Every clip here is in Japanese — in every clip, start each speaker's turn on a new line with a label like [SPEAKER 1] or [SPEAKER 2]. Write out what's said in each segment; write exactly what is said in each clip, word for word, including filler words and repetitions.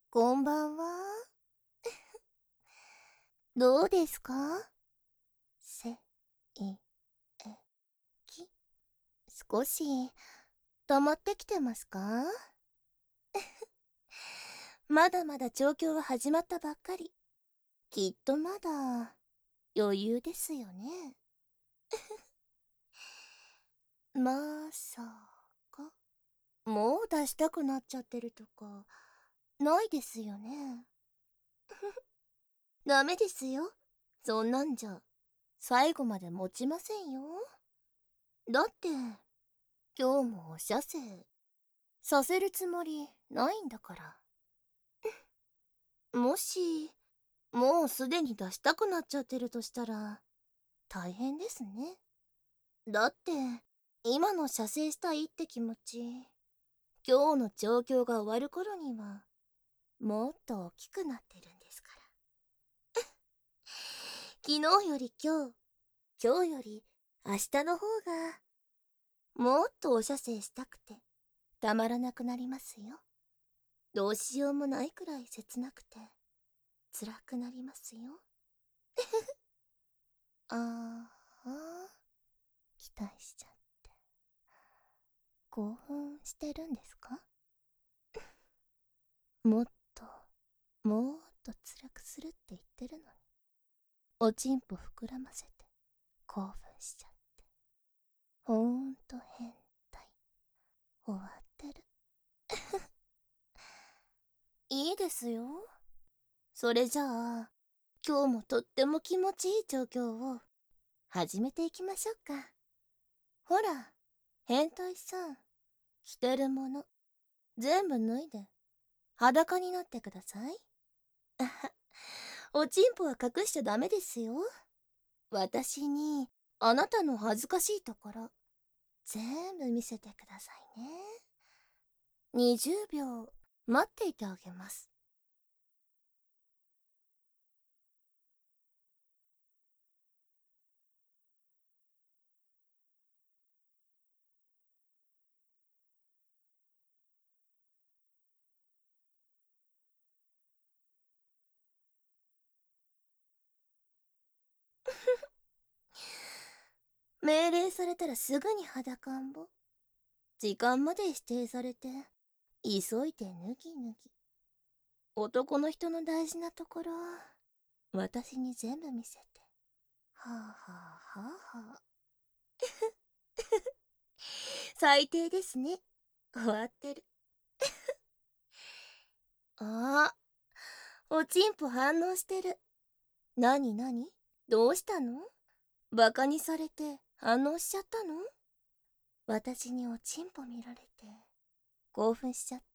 [SPEAKER 1] こんばんは。どうですか？せ、い、え、き。少し、溜まってきてますか？まだまだ調教は始まったばっかり。きっとまだ、余裕ですよね。まさか、もう出したくなっちゃってるとか、ないですよね。ダメですよ。そんなんじゃ、最後まで持ちませんよ。だって、今日もお射精、させるつもりないんだから。もし、もうすでに出したくなっちゃってるとしたら、大変ですね。だって、今の射精したいって気持ち、今日の状況が終わる頃には、もっと大きくなってるんですから。昨日より今日、今日より明日の方が、もっとお射精したくて、たまらなくなりますよ。どうしようもないくらい切なくて、辛くなりますよ。ああ、期待しちゃって。興奮してるんですか？もっと、もっと辛くするって言ってるのに。おちんぽ膨らませて、興奮しちゃって。ほんと変態。終わってる。いいですよ。それじゃあ、今日もとっても気持ちいい状況を始めていきましょうか。ほら、変態さん、着てるもの、全部脱いで、裸になってください。おちんぽは隠しちゃダメですよ。私に、あなたの恥ずかしいところ、全部見せてくださいね。にじゅうびょう、待っていてあげます。命令されたらすぐに裸んぼ。時間まで指定されて、急いで脱ぎ脱ぎ。男の人の大事なところ、私に全部見せて。はあはあはあはあ。最低ですね。終わってる。ああ、おちんぽ反応してる。なになに？どうしたの？バカにされて反応しちゃったの？私におちんぽ見られて興奮しちゃった？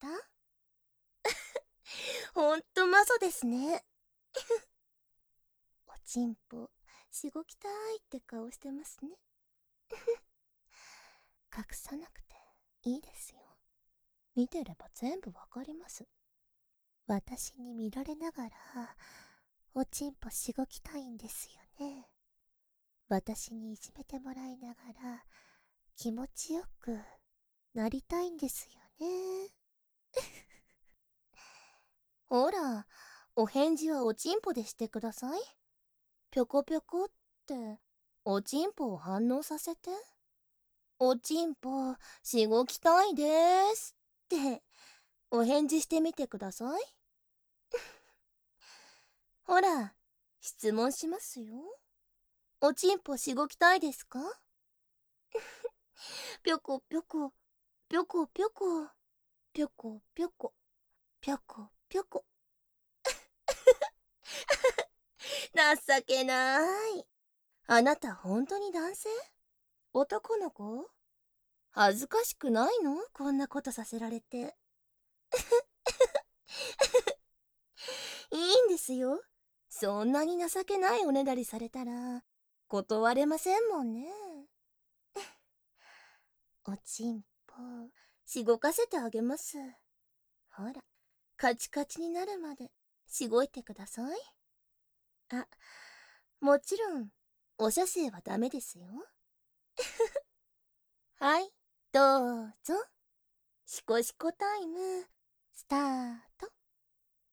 [SPEAKER 1] ほんとマソですね。おちんぽしごきたいって顔してますね。隠さなくていいですよ。見てれば全部わかります。私に見られながらおちんぽしごきたいんですよね。私にいじめてもらいながら気持ちよくなりたいんですよね。ほら、お返事はおちんぽでしてください。ぴょこぴょこって、おちんぽを反応させて。おちんぽ、しごきたいでーすって、お返事してみてください。ほら、質問しますよ。おちんぽしごきたいですか？ぴょこぴょこ、ぴょこぴょこ、ぴょこぴょこ、ぴょこぴょこ。情けなーい。あなた本当に男性？男の子？恥ずかしくないの？こんなことさせられて。いいんですよ。そんなに情けないおねだりされたら、断れませんもんね。おちんぽ、しごかせてあげます。ほら、カチカチになるまで、しごいてください。あ、もちろん、お射精はダメですよ。はい、どうぞ。シコシコタイム、スタート。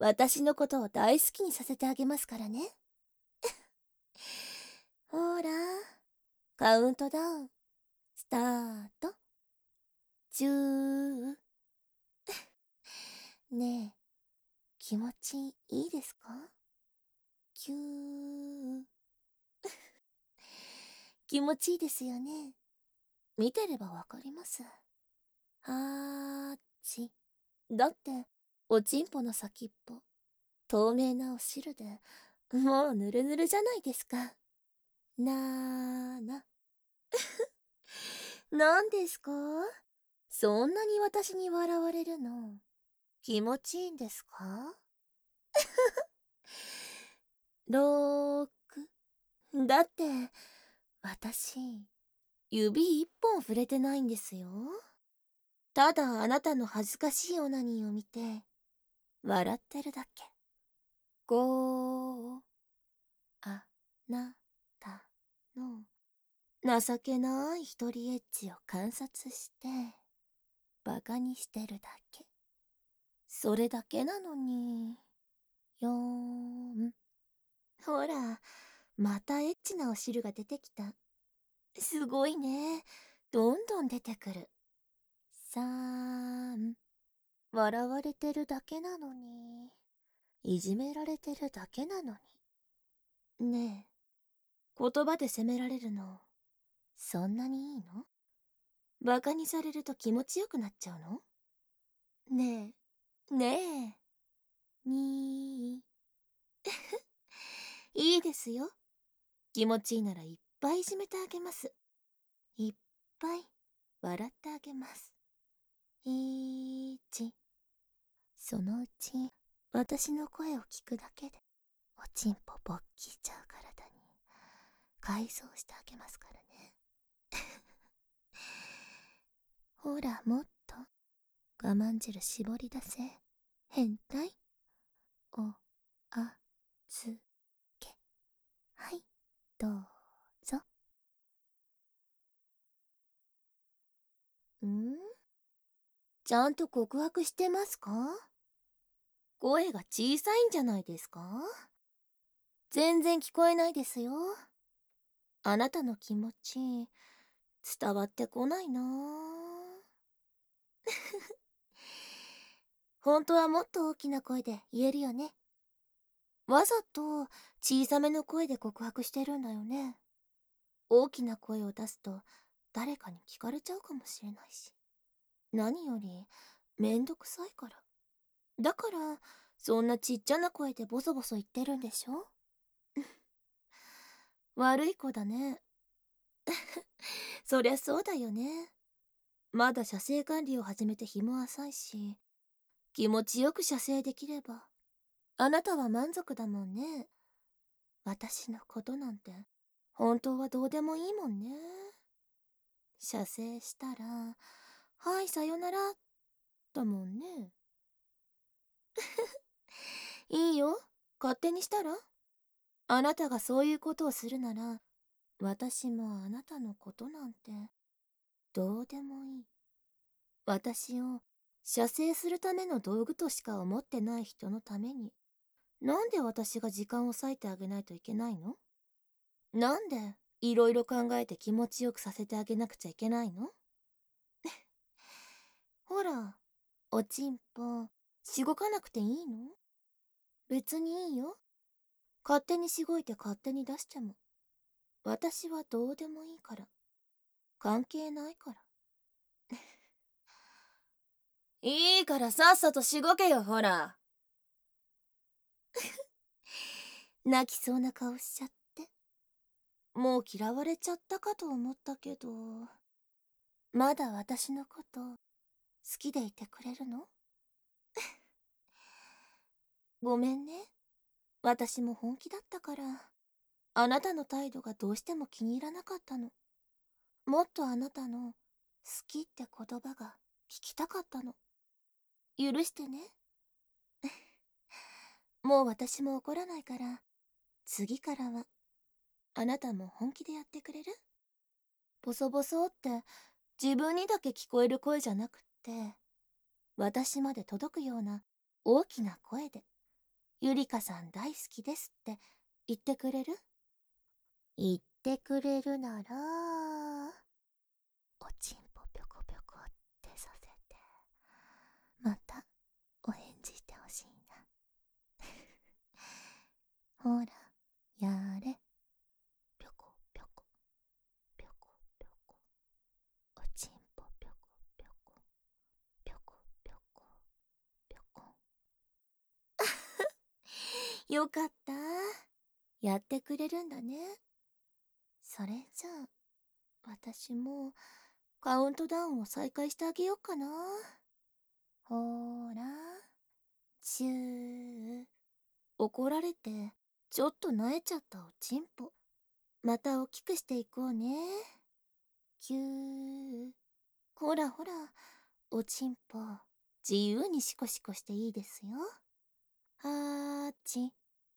[SPEAKER 1] 私のことを大好きにさせてあげますからね。ほら、カウントダウン、スタート。じゅう。ねえ、気持ちいいですか？きゅう。気持ちいいですよね。見てればわかります。はーち。だって、おちんぽの先っぽ、透明なお汁で、もうぬるぬるじゃないですか。なーな。なんですか？そんなに私に笑われるの、気持ちいいんですか？ろく。だって、私、指一本触れてないんですよ。ただあなたの恥ずかしいオナニーを見て、笑ってるだけ。ご、あなたの情けない一人エッチを観察して、バカにしてるだけ。それだけなのに。よーん。ほら、またエッチなお汁が出てきた。すごいね。どんどん出てくる。さん。笑われてるだけなのに。いじめられてるだけなのに。ねえ、言葉で責められるの、そんなにいいの？バカにされると気持ちよくなっちゃうの？ねえ、ねえ、にー。いいですよ。気持ちいいならいっぱいいじめてあげます。いっぱい笑ってあげます。いち。そのうち、私の声を聞くだけで、おちんぽ勃起しちゃう体に改装してあげますからね。ほら、もっと我慢汁絞り出せ。変態。お、あ、つ、け。はい、どうぞ。ん？ちゃんと告白してますか？声が小さいんじゃないですか？全然聞こえないですよ。あなたの気持ち、伝わってこないなぁ。本当はもっと大きな声で言えるよね。わざと小さめの声で告白してるんだよね。大きな声を出すと誰かに聞かれちゃうかもしれないし。何よりめんどくさいから。だからそんなちっちゃな声でボソボソ言ってるんでしょ？悪い子だね。そりゃそうだよね。まだ射精管理を始めて日も浅いし、気持ちよく射精できればあなたは満足だもんね。私のことなんて本当はどうでもいいもんね。射精したらはいさよならだもんね。いいよ、勝手にしたら。あなたがそういうことをするなら、私もあなたのことなんてどうでもいい。私を射精するための道具としか思ってない人のために、なんで私が時間を割いてあげないといけないの？なんでいろいろ考えて気持ちよくさせてあげなくちゃいけないの？ほら、おちんぽ、しごかなくていいの？別にいいよ。勝手にしごいて勝手に出しても。私はどうでもいいから。関係ないから。いいからさっさとしごけよ、ほら。泣きそうな顔しちゃって。もう嫌われちゃったかと思ったけど、まだ私のこと好きでいてくれるの？ごめんね。私も本気だったから、あなたの態度がどうしても気に入らなかったの。もっとあなたの好きって言葉が聞きたかったの。許してね。もう私も怒らないから、次からはあなたも本気でやってくれる？ボソボソって自分にだけ聞こえる声じゃなくって、私まで届くような大きな声で。 ゆりかさん大好きですって言ってくれる？言ってくれるなら、おちんぽぴょこぴょこってさせて、またお返事してほしいな。ほら、やれ。ぴょこぴょこ、ぴょこぴょこ、おちんぽぴょこぴょこ、ぴょこぴょこ、ぴょこ。よかった。やってくれるんだね。それじゃあ、私もカウントダウンを再開してあげようかな。ほーら、チュー。怒られて、ちょっと萎えちゃったおちんぽ。また大きくしていこうね。キュー。ほらほら、おちんぽ、自由にシコシコしていいですよ。はーち。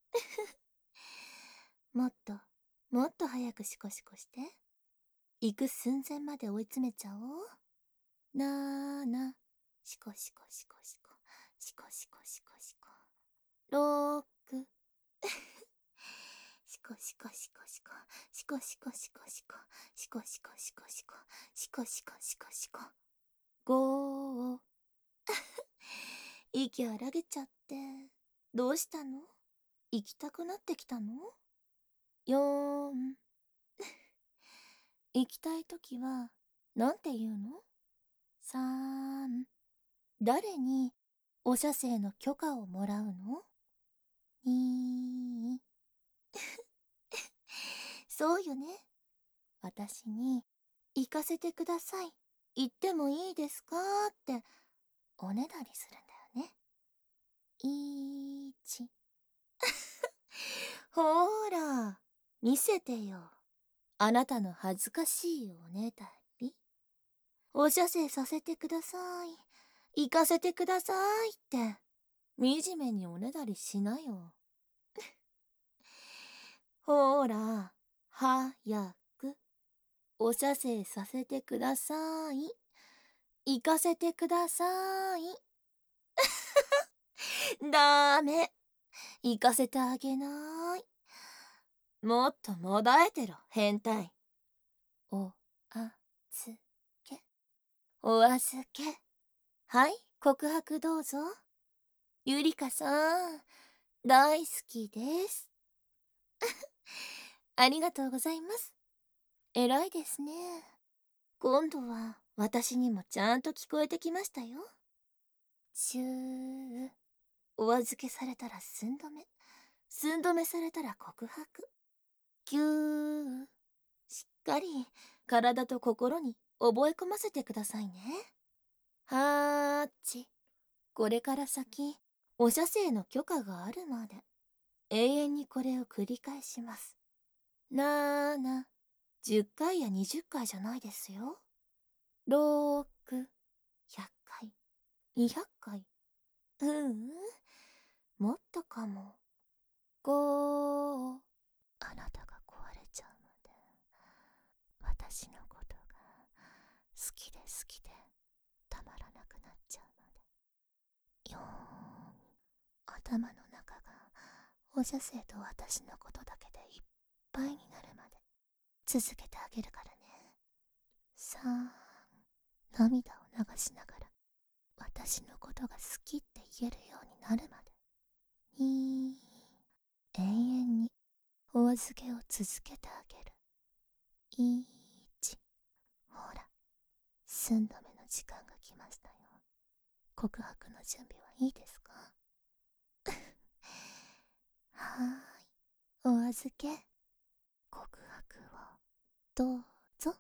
[SPEAKER 1] もっと、もっと早くシコシコして。行く寸前まで追い詰めちゃおう。なーな。シコシコシコシコ。シコシコシコシコ。ろーく。シコシコシコシコ。シコシコシコシコ。シコシコシコシコ。シコシコシコシコ。ごー。息荒げちゃって。どうしたの？行きたくなってきたの？よーん。行きたいときは、なんて言うの？さーん。誰にお射精の許可をもらうの？にー。そうよね。私に、行かせてください。行ってもいいですかって、おねだりするんだよね。いち。ほーら、見せてよ。あなたの恥ずかしいおねだり。お射精させてください。行かせてくださいって、惨めにおねだりしなよ。ほーら、早く、お射精させてください。行かせてください。ダメ。行かせてあげない。もっともだえてろ、変態。おあずけ。お預け。はい、告白どうぞ。ゆりかさん、大好きです。ありがとうございます。偉いですね。今度は私にもちゃんと聞こえてきましたよ。シュー。お預けされたら寸止め。寸止めされたら告白。キュー。しっかり体と心に覚え込ませてくださいね。はーち。これから先、お射精の許可があるまで、永遠にこれを繰り返します。なーな。じゅっかいやにじゅっかいじゃないですよ。ろく、ひゃっかい、にひゃっかい。ううん、もっとかも。ご。あなたが壊れちゃうまで、私のことが好きで好きでたまらなくなっちゃうまで。よーん。頭の中がお射精と私のことだけでいっぱいになるまで続けてあげるからね。さあ、涙を流しながら私のことが好きって言えるようになるまで。に永遠にお預けを続けてあげる。いち。ほら、寸止めの時間が来ましたよ。告白の準備はいいですか？はーい、お預け。告白をどうぞ。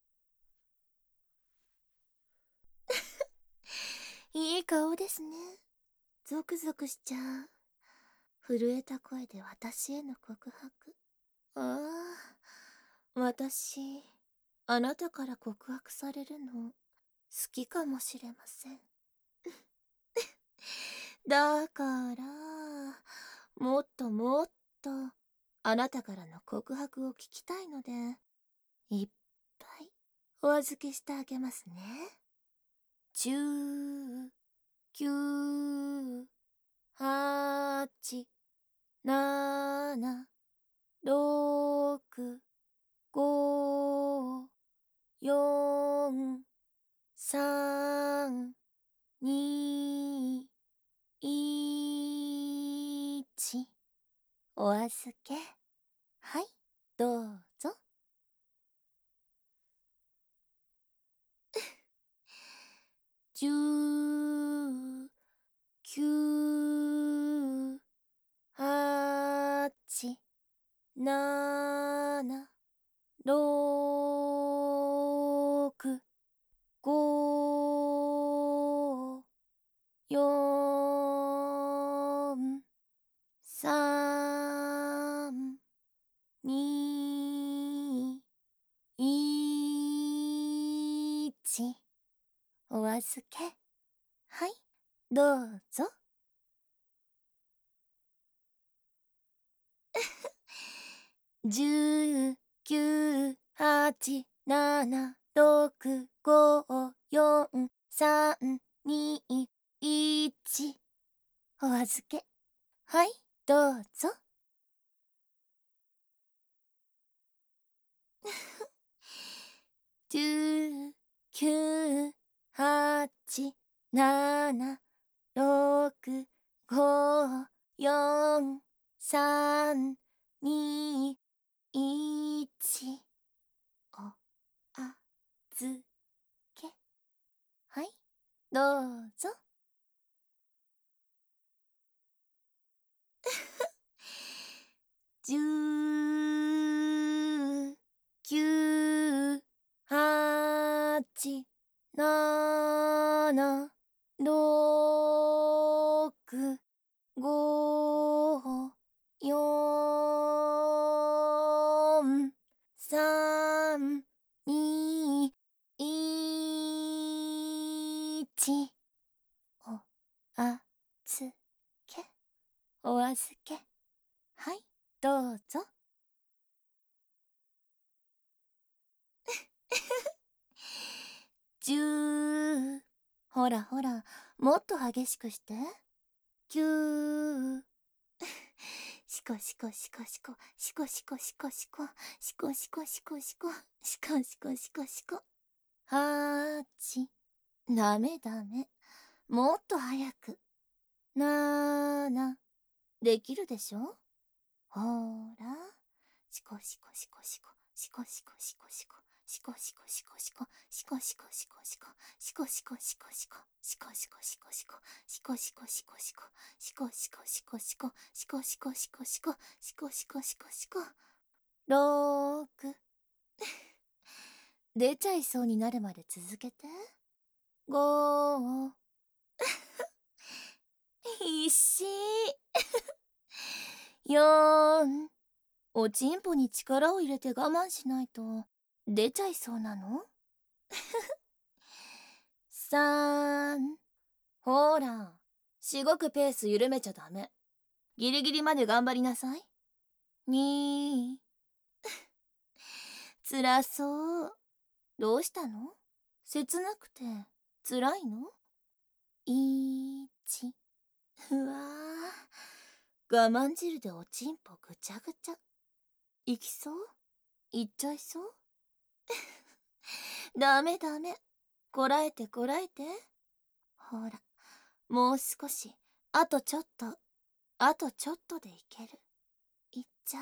[SPEAKER 1] いい顔ですね。ゾクゾクしちゃう。震えた声で私への告白。ああ、私、あなたから告白されるの好きかもしれません。だから、もっともっとあなたからの告白を聞きたいので、いっぱいお預けしてあげますね。じゅう、きゅう、はち、 なな、ろく、ご、よん、さん、に、いち。お預け。はい、どうぞ。じゅう、きゅう、はち、なな、ろく、ご、よん、さん、に、いち。お預け。はい、どうぞ。じゅう、きゅう、はち、なな、ろく、ご、よん、さん、に、いち。お預け。はい、どうぞ。じゅう、きゅう、はち、なな、ろく、ご、よん、さん、に、いち。おあずけ。はい、どうぞ。じゅう、きゅう、はち、なな、ろく、ご、よん、さん、に、いち。おあずけ。お預け。はい、どうぞ。じゅう、ほらほら、もっと激しくして。きゅう、しこしこしこしこ、しこしこしこしこ、しこしこしこしこ、しこしこしこしこ。はち、ダメダメ。もっと早く。なな、できるでしょ。ほら、しこしこしこしこ、しこしこしこしこ、しこしこしこしこ、しこしこしこしこ、しこしこしこしこ、しこしこしこしこ、しこしこしこしこ、しこしこしこしこ、しこしこしこしこ、しこしこしこしこ、ろく。出ちゃいそうになるまで続けて。ご。必死。よん。おちんぽに力を入れて我慢しないと出ちゃいそうなの。さん。ほら、しごくペース緩めちゃダメ。ギリギリまで頑張りなさい。に。つらそう。どうしたの？切なくて辛いの？いち。うわー、我慢汁でおちんぽぐちゃぐちゃ。いきそう？いっちゃいそう？ダメダメ。こらえてこらえて。ほら、もう少し、あとちょっと、あとちょっとでいける。いっちゃ。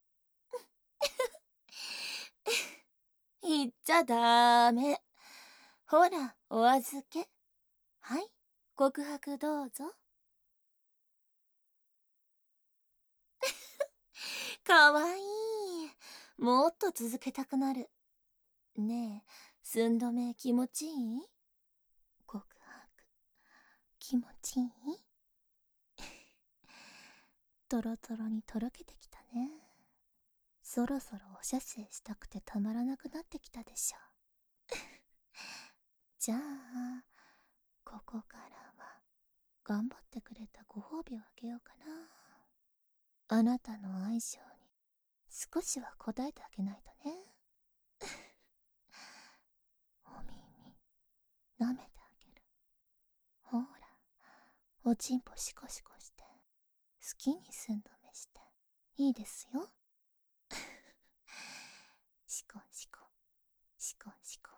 [SPEAKER 1] いっちゃダメ。ほら、お預け。はい、告白どうぞ。かわいい。もっと続けたくなる。ねえ、寸止め気持ちいい？告白、気持ちいい？トロトロにとろけてきたね。そろそろお射精したくてたまらなくなってきたでしょ。じゃあ、ここからは頑張ってくれたご褒美をあげようかな。あなたの愛情に少しは応えてあげないとね。お耳舐めてあげる。ほら、おちんぽシコシコして好きに寸止めして。 いいですよ。シコンシコン、シコンシコン。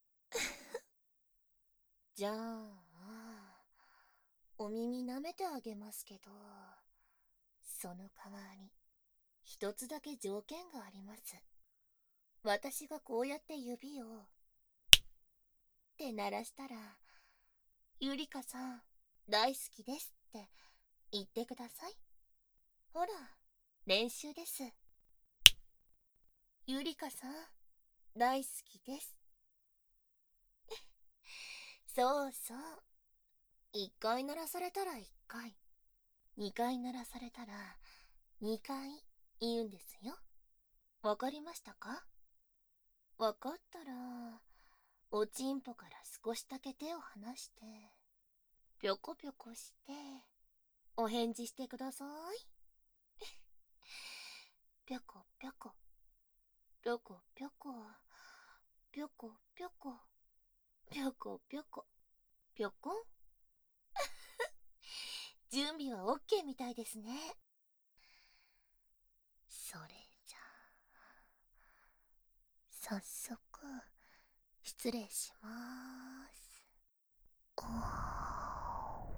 [SPEAKER 1] じゃあ、お耳舐めてあげますけど、その代わり、一つだけ条件があります。私がこうやって指を、って鳴らしたら、ゆりかさん、大好きですって言ってください。ほら、練習です。ゆりかさん、大好きです。そうそう。一回鳴らされたら一回、二回鳴らされたら二回言うんですよ。わかりましたか？わかったら、おちんぽから少しだけ手を離して、ぴょこぴょこして、お返事してください。ぴょこぴょこ、ぴょこぴょこ、ぴょこぴょこ、ぴょこぴょこ、ぴょこん。準備はオッケーみたいですね。それじゃあ、早速、失礼しまーす。おー。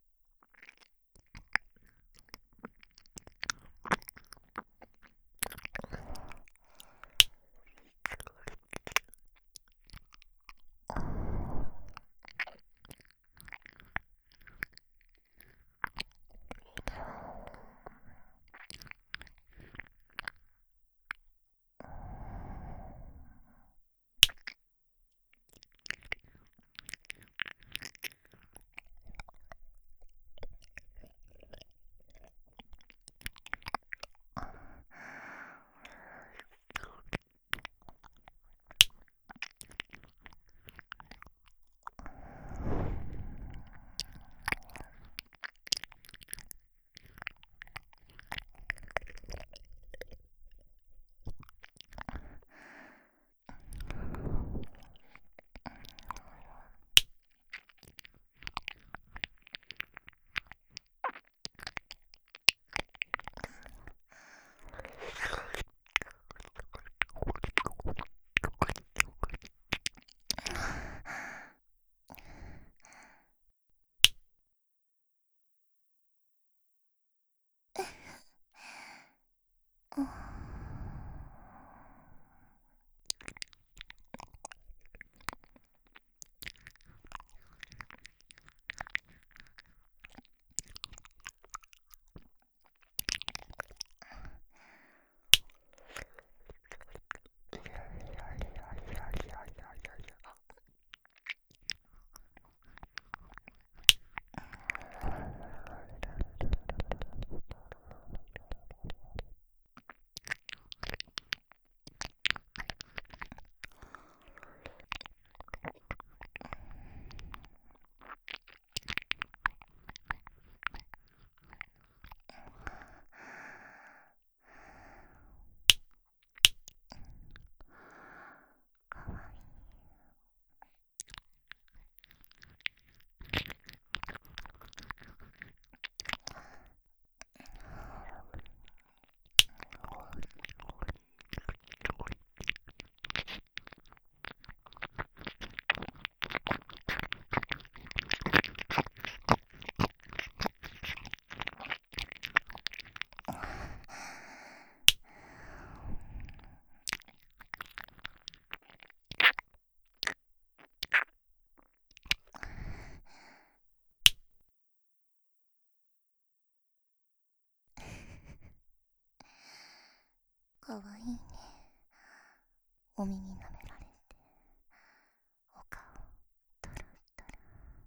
[SPEAKER 1] かわいいね。お耳舐められて、お顔トゥルトゥル、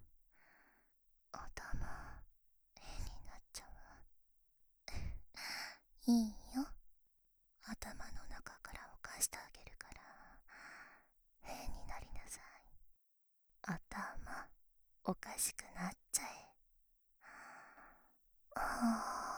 [SPEAKER 1] 頭変になっちゃう。いいよ、頭の中からおかしてあげるから変になりなさい。頭おかしくなっちゃえ。あー。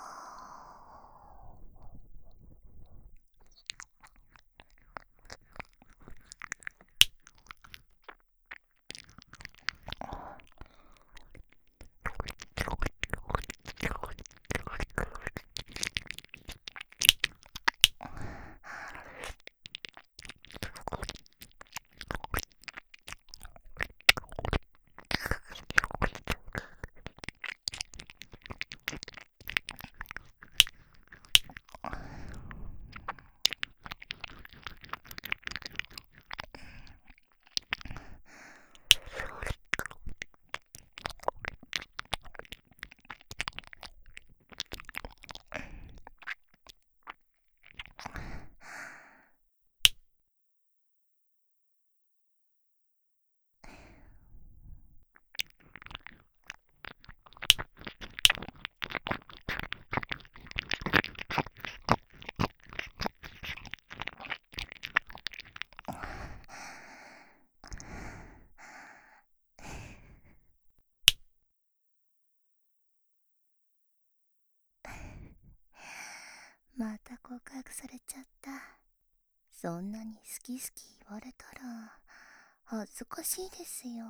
[SPEAKER 1] 告白されちゃった。そんなに好き好き言われたら恥ずかしいですよ。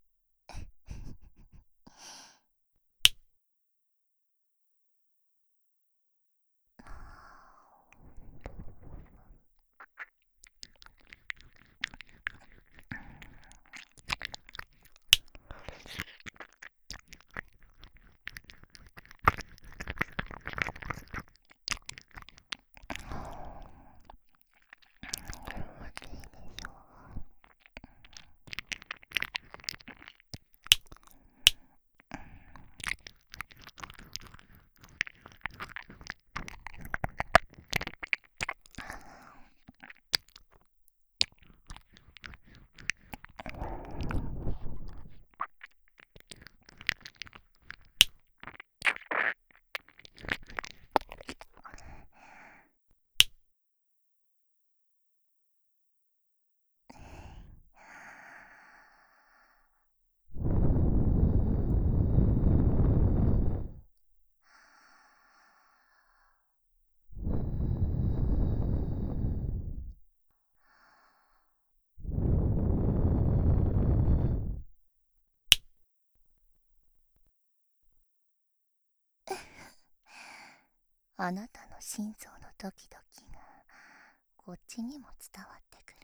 [SPEAKER 1] あなたの心臓のドキドキがこっちにも伝わってくる。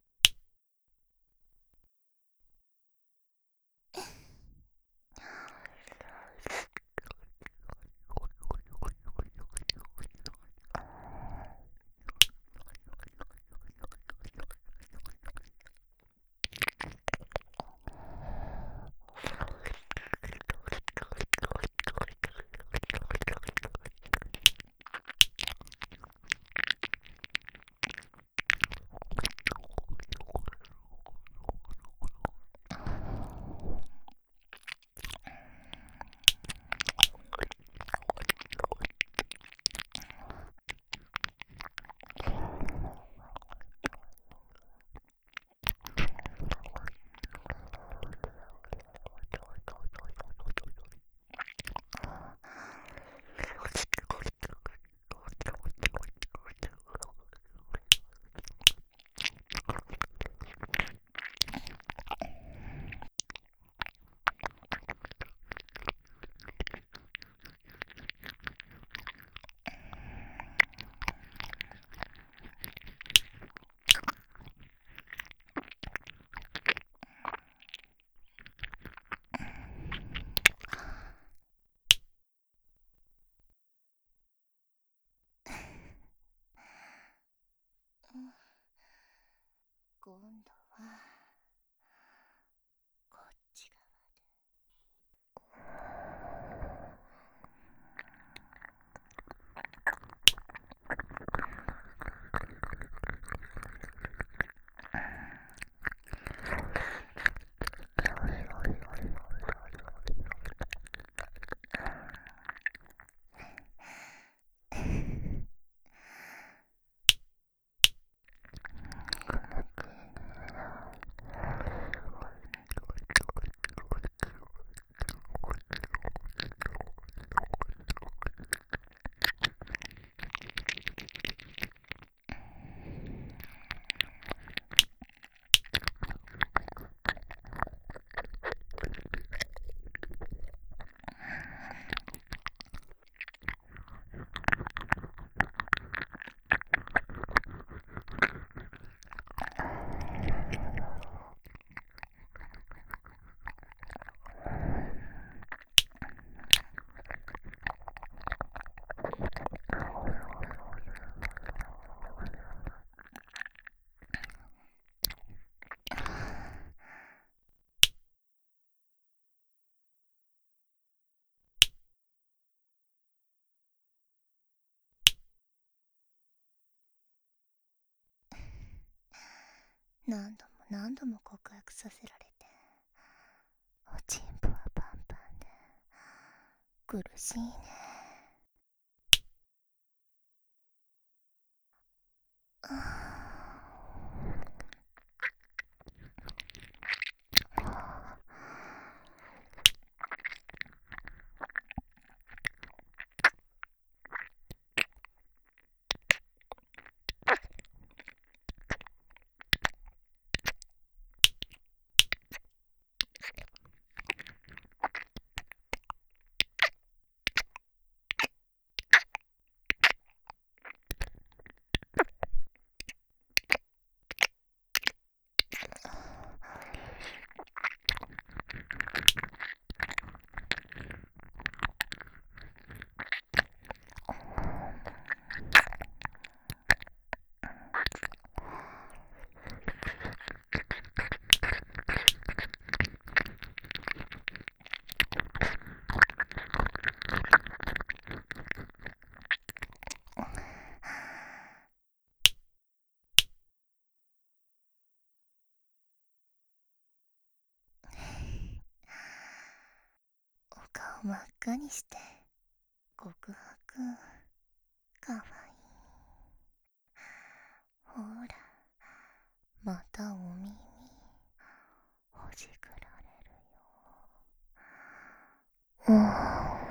[SPEAKER 1] 今度はこっち側何度も何度も告白させられて、おちんぽはパンパンで苦しいね。 真っ赤にして告白かわいい。ほら、またお耳ほじくられるよ。うん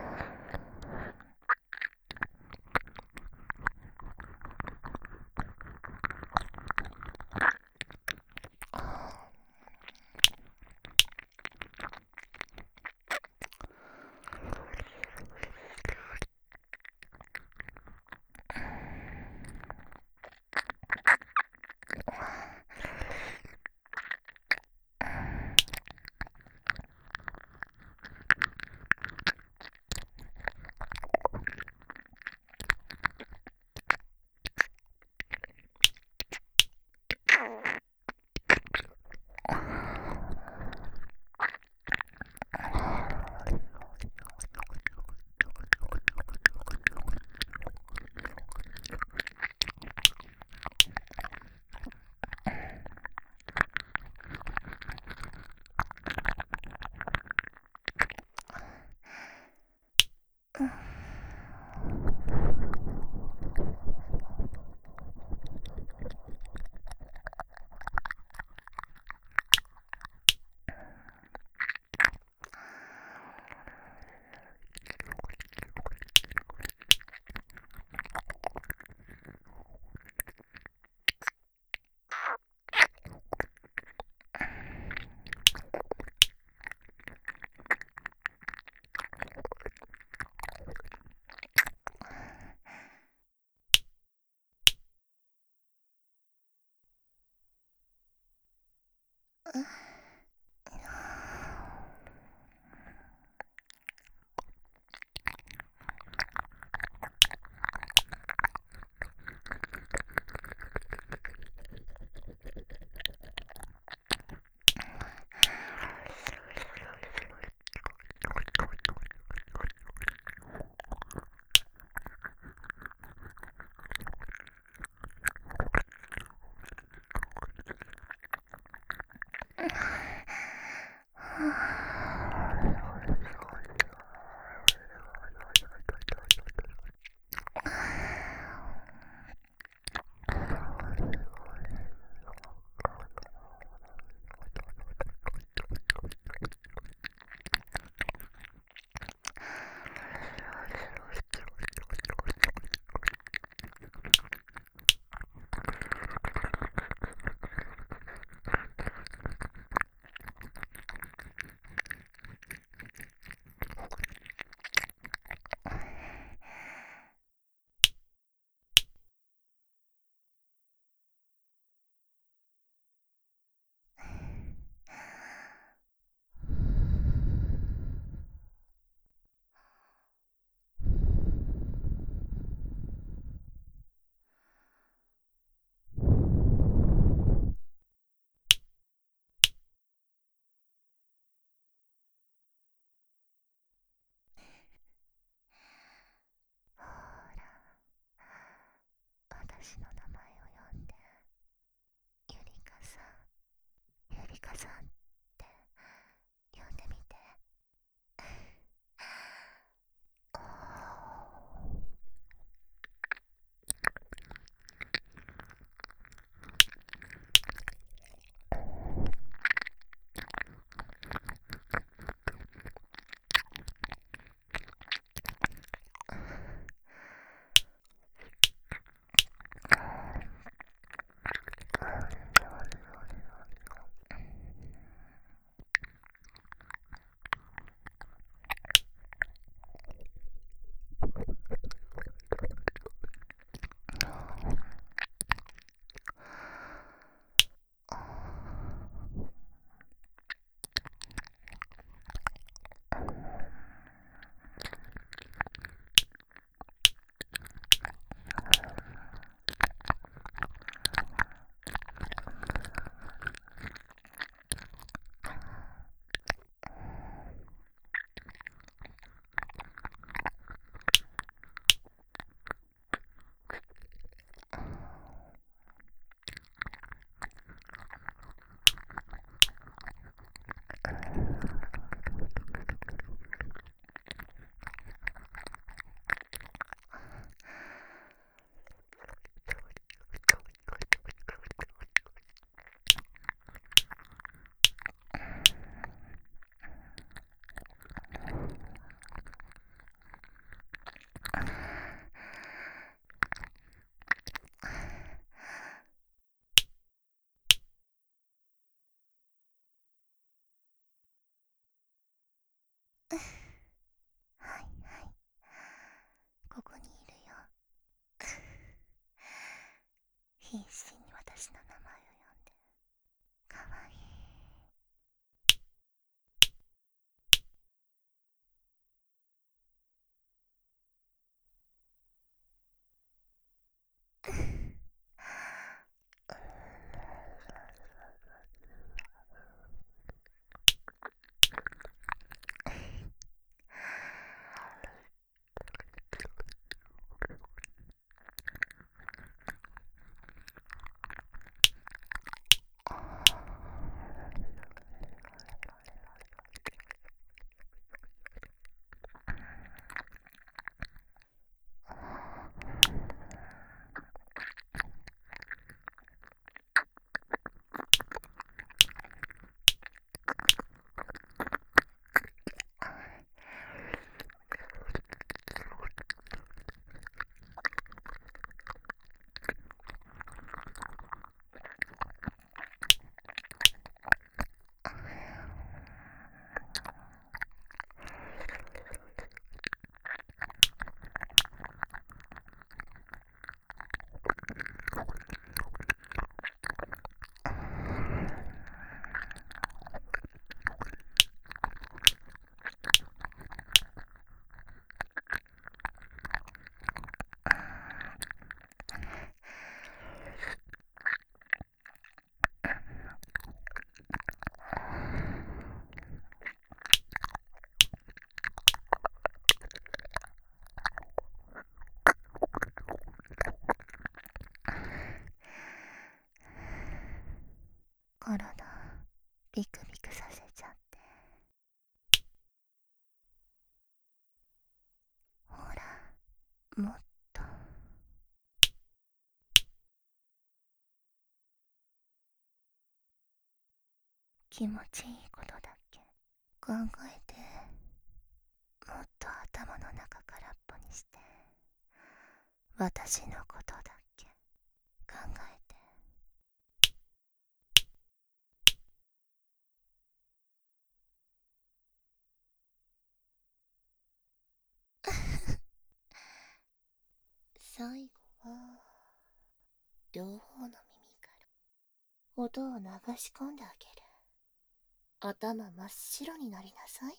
[SPEAKER 1] 気持ちいいことだけ考えて、もっと頭の中空っぽにして、私のことだけ考えて。最後は両方の耳から音を流し込んであげる。頭真っ白になりなさい。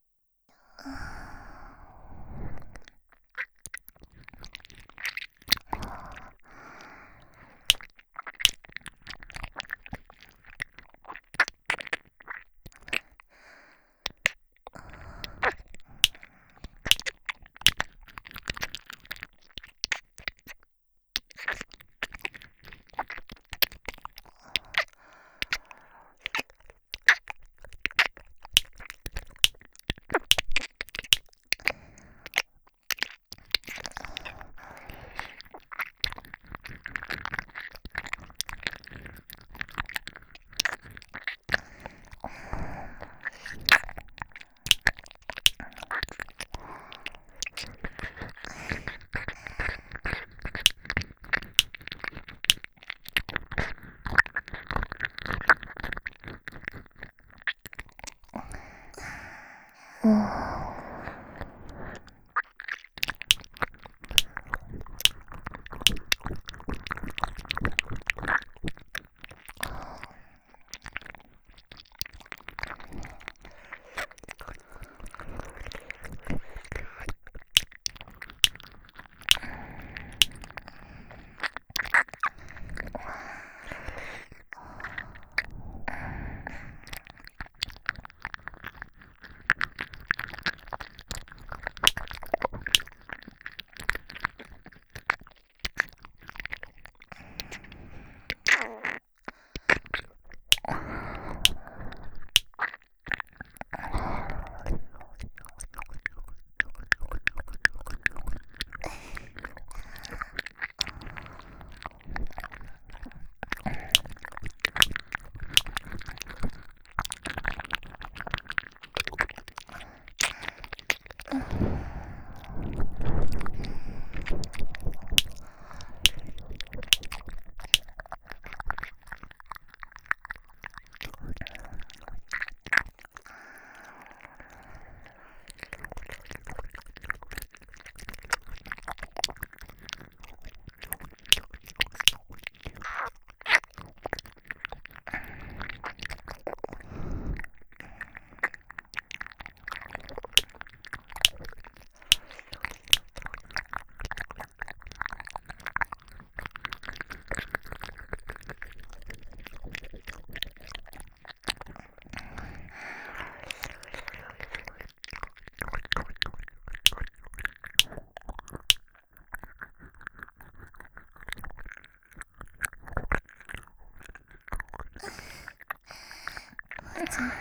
[SPEAKER 1] ちゃん、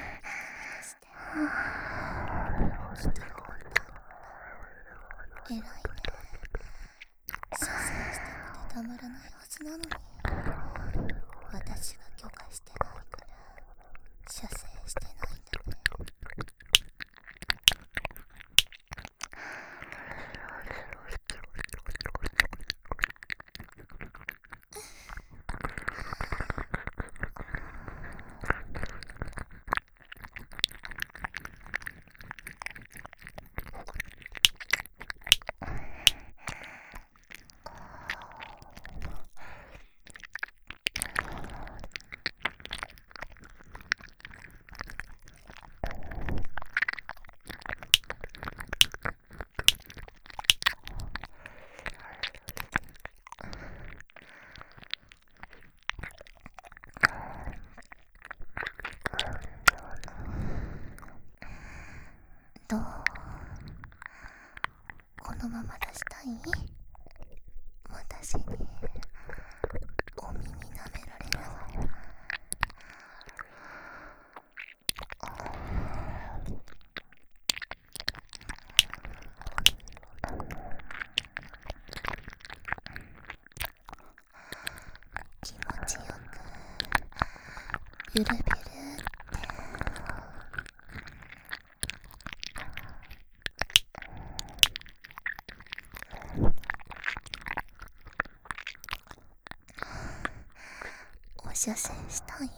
[SPEAKER 1] 偉いね。射精したくてたまらないはずなのに、私が許可してないから射精してないんだね。どう？このまま出したい？私にお耳舐められながら。気持ちよくビュルビュルって射精したい？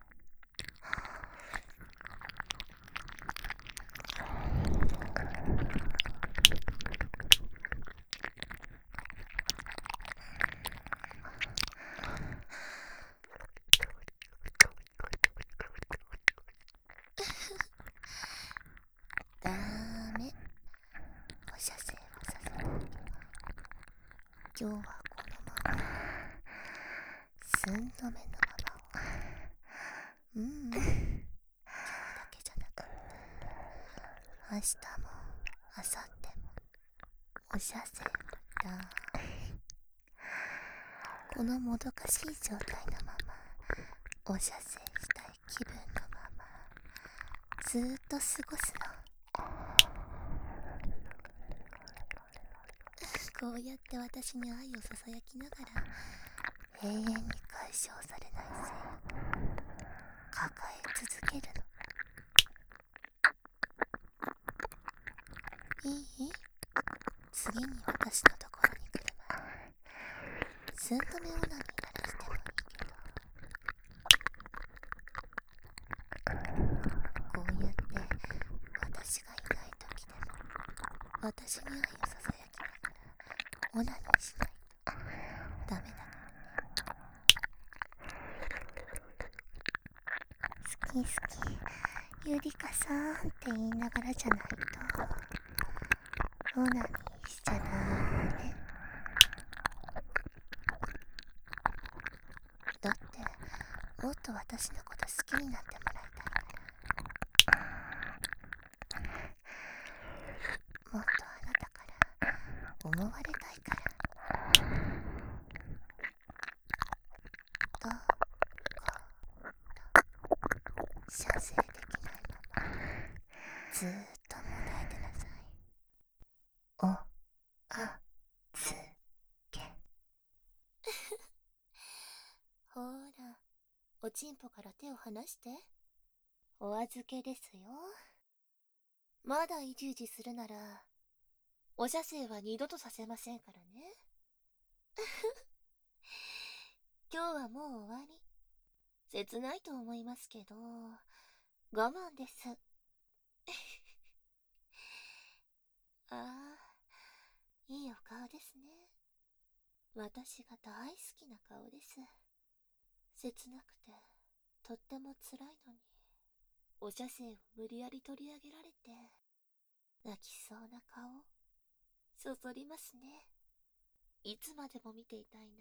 [SPEAKER 1] ダメ。お射精はさせない。今日はこのまま寸止めのままを。うん、今日だけじゃなくて明日も明後日もお射精だ。このもどかしい状態のままお射精したい気分のままずーっと過ごすの。こうやって私に愛をささやきながら永遠に解消されない性欲抱え続けるの。いい？次に私のところに来る前寸止めオナニーならしてもいいけど、こうやって私がいない時でも私に愛をささやきながらオナニーしないとダメだからね。好き好きゆりかさんって言いながらじゃないとオナニーしちゃダメ。だってもっと私のこと好きになってもらいたいから。もっとあなたから思われたいから。どうか射精できないままずーっともだえてなさい。おあつけほーら、おちんぽから手を離して。お預けですよ。まだイジイジするならお射精は二度とさせませんからね。今日はもう終わり。切ないと思いますけど我慢です。ああ、いいお顔ですね。私が大好きな顔です。切なくてとっても辛いのにお射精を無理やり取り上げられて泣きそうな顔そそりますね。いつまでも見ていたいな。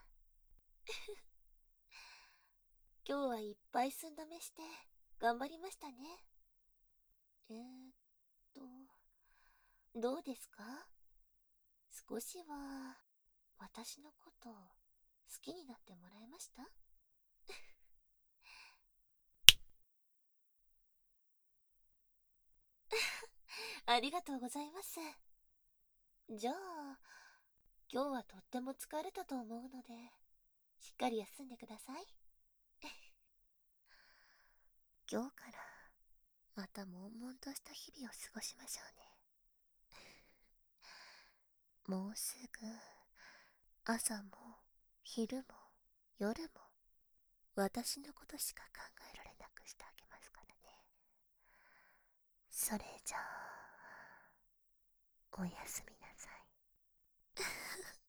[SPEAKER 1] 今日はいっぱい寸止めして頑張りましたね。えーっとどうですか？少しは私のこと好きになってもらえました？ありがとうございます。じゃあ今日はとっても疲れたと思うのでしっかり休んでください。今日からまた悶々とした日々を過ごしましょうね。もうすぐ朝も昼も夜も私のことしか考えられなくしてあげますからね。それじゃあおやすみなさい。